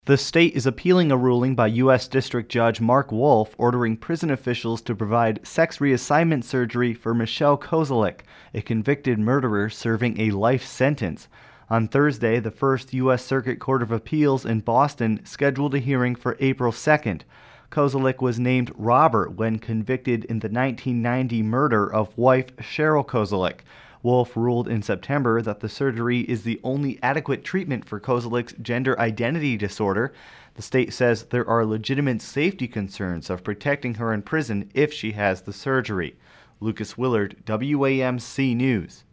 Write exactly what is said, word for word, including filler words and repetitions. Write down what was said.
The state is appealing a ruling by U S District Judge Mark Wolf ordering prison officials to provide sex reassignment surgery for Michelle Kozelik, a convicted murderer serving a life sentence. On Thursday, the First U S Circuit Court of Appeals in Boston scheduled a hearing for April second. Kozelik was named Robert when convicted in the nineteen ninety murder of wife Cheryl Kozelik. Wolf ruled in September that the surgery is the only adequate treatment for Kozelik's gender identity disorder. The state says there are legitimate safety concerns of protecting her in prison if she has the surgery. Lucas Willard, W A M C News.